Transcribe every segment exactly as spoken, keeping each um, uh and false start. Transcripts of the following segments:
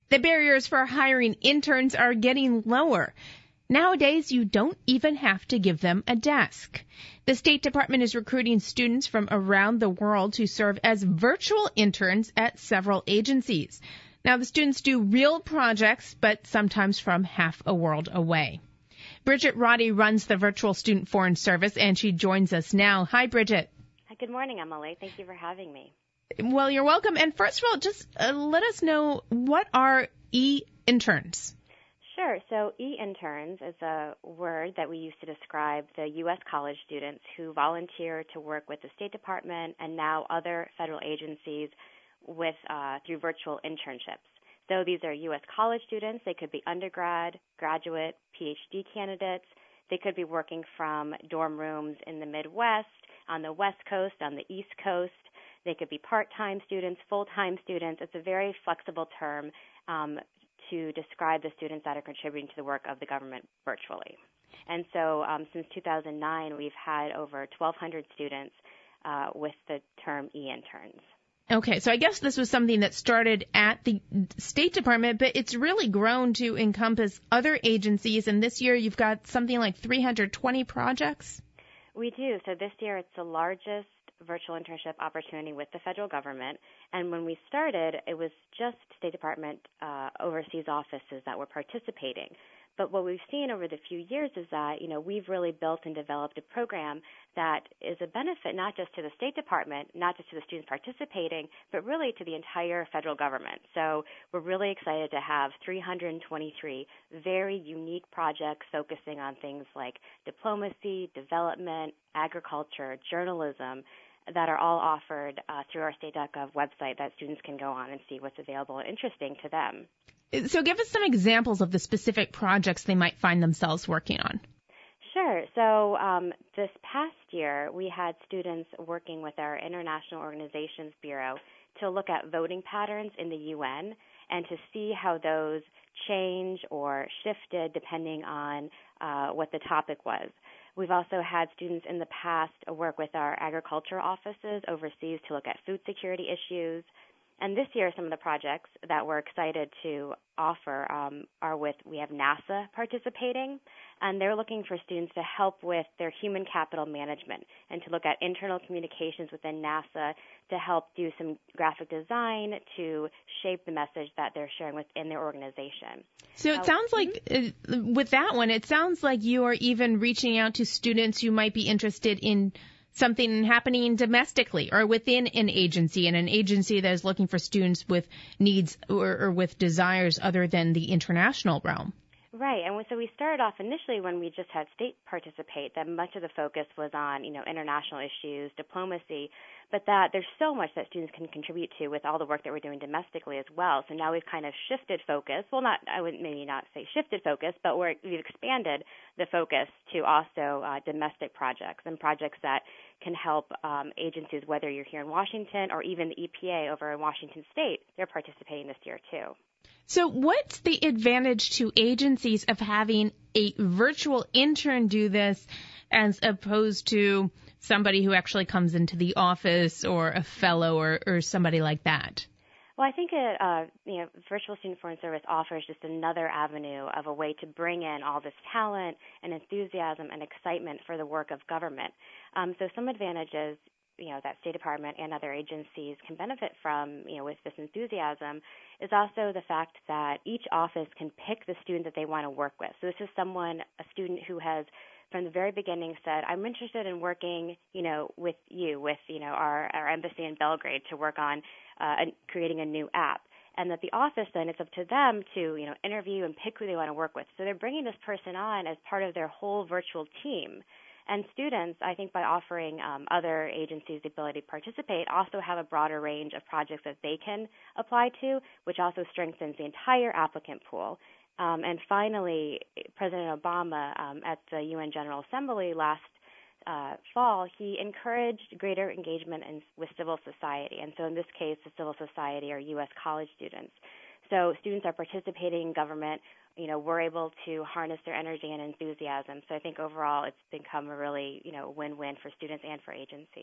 The barriers for hiring interns are getting lower. Nowadays, you don't even have to give them a desk. The State Department is recruiting students from around the world to serve as virtual interns at several agencies. Now, the students do real projects, but sometimes from half a world away. Bridget Roddy runs the Virtual Student Foreign Service, and she joins us now. Hi, Bridget. Hi, good morning, Emily. Thank you for having me. Well, you're welcome. And first of all, just uh, let us know, what are e-interns? Sure. So e-interns is a word that we use to describe the U S college students who volunteer to work with the State Department and now other federal agencies with uh, through virtual internships. So these are U S college students. They could be undergrad, graduate, P H D candidates. They could be working from dorm rooms in the Midwest, on the West Coast, on the East Coast. They could be part-time students, full-time students. It's a very flexible term um, to describe the students that are contributing to the work of the government virtually. And so um, since two thousand nine, we've had over twelve hundred students uh, with the term e-interns. Okay, so I guess this was something that started at the State Department, but it's really grown to encompass other agencies, and this year you've got something like three hundred twenty projects? We do. So this year it's the largest virtual internship opportunity with the federal government, and when we started, it was just State Department uh, overseas offices that were participating. But what we've seen over the few years is that, you know, we've really built and developed a program that is a benefit not just to the State Department, not just to the students participating, but really to the entire federal government. So we're really excited to have three hundred twenty-three very unique projects focusing on things like diplomacy, development, agriculture, journalism, that are all offered uh, through our state dot gov website that students can go on and see what's available and interesting to them. So give us some examples of the specific projects they might find themselves working on. Sure. So um, this past year, we had students working with our International Organizations Bureau to look at voting patterns in the U N and to see how those change or shifted depending on uh, what the topic was. We've also had students in the past work with our agricultural offices overseas to look at food security issues. And this year, some of the projects that we're excited to offer um, are with, we have NASA participating, and they're looking for students to help with their human capital management and to look at internal communications within NASA to help do some graphic design to shape the message that they're sharing within their organization. So it uh, sounds like, uh, with that one, it sounds like you are even reaching out to students who might be interested in something happening domestically or within an agency, and an agency that is looking for students with needs or, or with desires other than the international realm. Right, and so we started off initially when we just had state participate, that much of the focus was on, you know, international issues, diplomacy, but that there's so much that students can contribute to with all the work that we're doing domestically as well. So now we've kind of shifted focus. Well, not I would maybe not say shifted focus, but we're, we've expanded the focus to also uh, domestic projects and projects that can help um, agencies, whether you're here in Washington or even the E P A over in Washington State. They're participating this year too. So what's the advantage to agencies of having a virtual intern do this as opposed to somebody who actually comes into the office or a fellow or, or somebody like that? Well, I think a uh, you know, virtual student foreign service offers just another avenue of a way to bring in all this talent and enthusiasm and excitement for the work of government. Um, so some advantages, you know, that State Department and other agencies can benefit from, you know, with this enthusiasm is also the fact that each office can pick the student that they want to work with. So this is someone, a student who has from the very beginning said, I'm interested in working, you know, with you, with, you know, our, our embassy in Belgrade to work on uh, creating a new app. And that the office then, it's up to them to, you know, interview and pick who they want to work with. So they're bringing this person on as part of their whole virtual team. And students, I think by offering um, other agencies the ability to participate, also have a broader range of projects that they can apply to, which also strengthens the entire applicant pool. Um, and finally, President Obama um, at the U N General Assembly last uh, fall, he encouraged greater engagement in, with civil society. And so in this case, the civil society are U S college students. So students are participating in government. You know, we're able to harness their energy and enthusiasm. So I think overall it's become a really, you know, win-win for students and for agencies.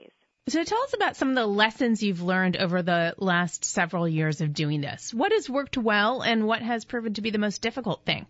So tell us about some of the lessons you've learned over the last several years of doing this. What has worked well and what has proven to be the most difficult thing?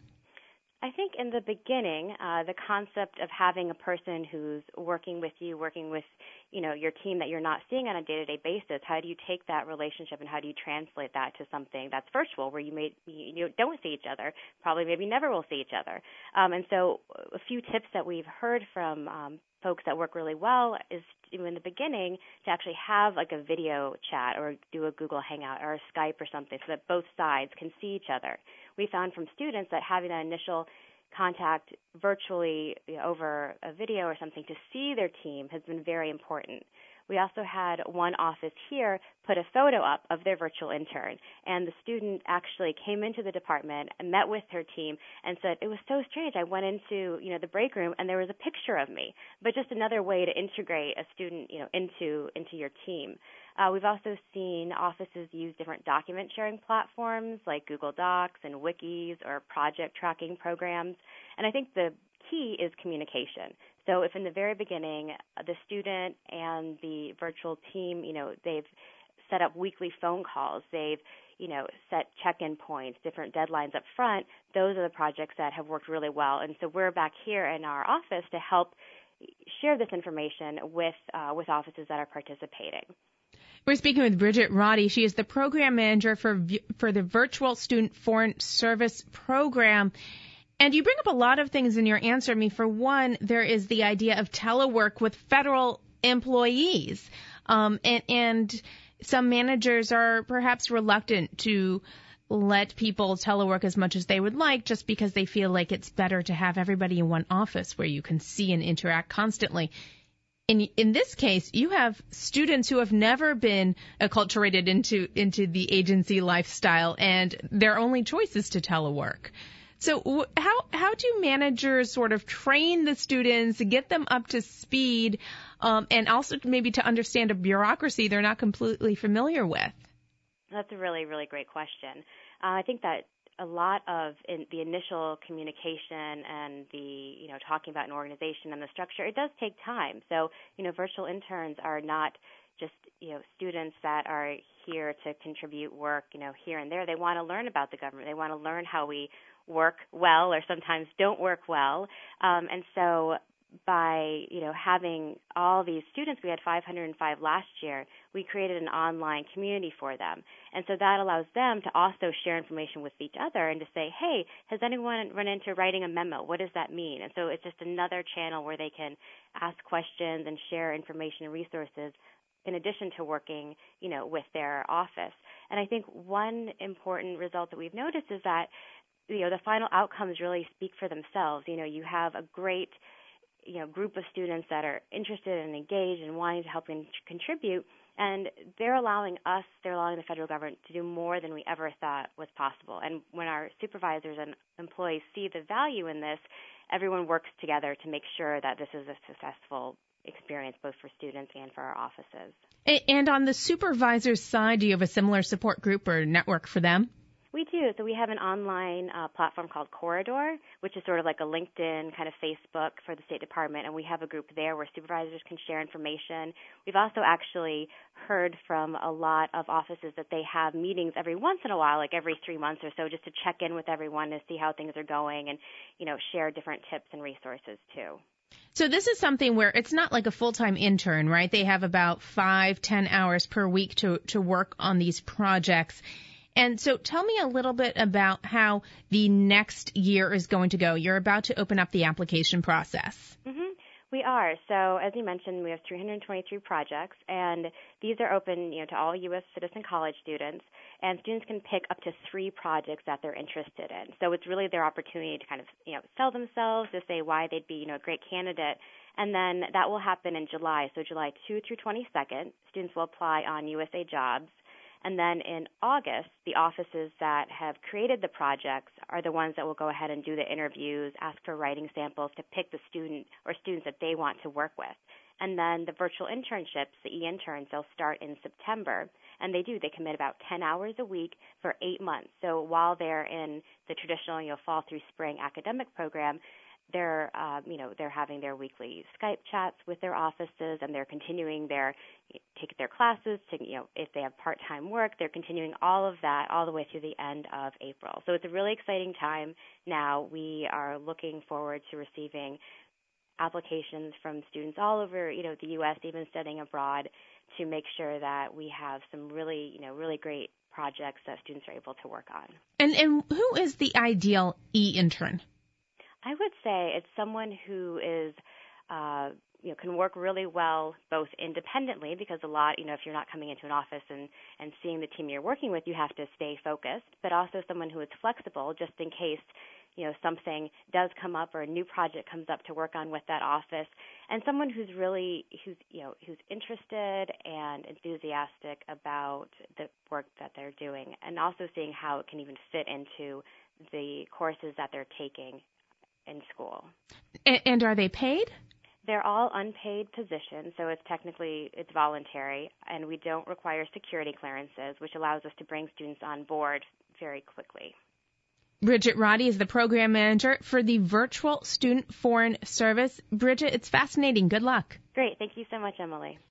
I think in the beginning, uh, the concept of having a person who's working with you, working with, you know, your team that you're not seeing on a day-to-day basis, how do you take that relationship and how do you translate that to something that's virtual, where you may you don't see each other, probably maybe never will see each other. Um, and so a few tips that we've heard from um, folks that work really well is to, in the beginning, to actually have like a video chat or do a Google Hangout or a Skype or something so that both sides can see each other. We found from students that having that initial contact virtually, you know, over a video or something to see their team has been very important. We also had one office here put a photo up of their virtual intern, and the student actually came into the department and met with her team and said, it was so strange. I went into, you know, the break room and there was a picture of me, but just another way to integrate a student, you know, into into your team. Uh, we've also seen offices use different document sharing platforms like Google Docs and wikis or project tracking programs. And I think the key is communication. So if in the very beginning the student and the virtual team, you know, they've set up weekly phone calls, they've, you know, set check-in points, different deadlines up front, those are the projects that have worked really well. And so we're back here in our office to help share this information with uh, with offices that are participating. We're speaking with Bridget Roddy. She is the program manager for for the Virtual Student Foreign Service Program. And you bring up a lot of things in your answer. I mean, for one, there is the idea of telework with federal employees. Um, and, and some managers are perhaps reluctant to let people telework as much as they would like just because they feel like it's better to have everybody in one office where you can see and interact constantly. In in this case, you have students who have never been acculturated into into the agency lifestyle, and their only choice is to telework. So how how do managers sort of train the students, get them up to speed, um, and also maybe to understand a bureaucracy they're not completely familiar with? That's a really, really great question. Uh, I think that a lot of in the initial communication and the, you know, talking about an organization and the structure, it does take time. So, you know, virtual interns are not just, you know, students that are here to contribute work, you know, here and there. They want to learn about the government. They want to learn how we work well or sometimes don't work well. Um, and so by, you know, having all these students, we had five hundred five last year, we created an online community for them. And so that allows them to also share information with each other and to say, hey, has anyone run into writing a memo? What does that mean? And so it's just another channel where they can ask questions and share information and resources in addition to working, you know, with their office. And I think one important result that we've noticed is that, you know, the final outcomes really speak for themselves. You know, you have a great, you know, group of students that are interested and engaged and wanting to help and contribute, and they're allowing us, they're allowing the federal government to do more than we ever thought was possible. And when our supervisors and employees see the value in this, everyone works together to make sure that this is a successful experience both for students and for our offices. And on the supervisor's side, do you have a similar support group or network for them? We do. So we have an online uh, platform called Corridor, which is sort of like a LinkedIn kind of Facebook for the State Department, and we have a group there where supervisors can share information. We've also actually heard from a lot of offices that they have meetings every once in a while, like every three months or so, just to check in with everyone to see how things are going and, you know, share different tips and resources too. So this is something where it's not like a full-time intern, right? They have about five, ten hours per week to, to work on these projects. And so tell me a little bit about how the next year is going to go. You're about to open up the application process. Mm-hmm. We are. So as you mentioned, we have three hundred twenty-three projects, and these are open, you know, to all U S citizen college students, and students can pick up to three projects that they're interested in. So it's really their opportunity to kind of, you know, sell themselves, to say why they'd be, you know, a great candidate. And then that will happen in July. So July second through twenty-second, students will apply on U S A Jobs. And then in August, the offices that have created the projects are the ones that will go ahead and do the interviews, ask for writing samples to pick the student or students that they want to work with. And then the virtual internships, the e-interns, they'll start in September. And they do. They commit about ten hours a week for eight months. So while they're in the traditional, you know, fall through spring academic program, they're, uh, you know, they're having their weekly Skype chats with their offices, and they're continuing their take their classes. To, you know, if they have part-time work, they're continuing all of that all the way through the end of April. So it's a really exciting time now. We are looking forward to receiving applications from students all over, you know, the U S, even studying abroad, to make sure that we have some really, you know, really great projects that students are able to work on. And and who is the ideal e-intern? I would say it's someone who is, uh, you know, can work really well both independently, because a lot, you know, if you're not coming into an office and, and seeing the team you're working with, you have to stay focused, but also someone who is flexible just in case, you know, something does come up or a new project comes up to work on with that office, and someone who's really, who's, you know, who's interested and enthusiastic about the work that they're doing, and also seeing how it can even fit into the courses that they're taking in school. And, and are they paid? They're all unpaid positions, so it's technically, it's voluntary, and we don't require security clearances, which allows us to bring students on board very quickly. Bridget Roddy is the program manager for the Virtual Student Foreign Service. Bridget, it's fascinating. Good luck. Great. Thank you so much, Emily.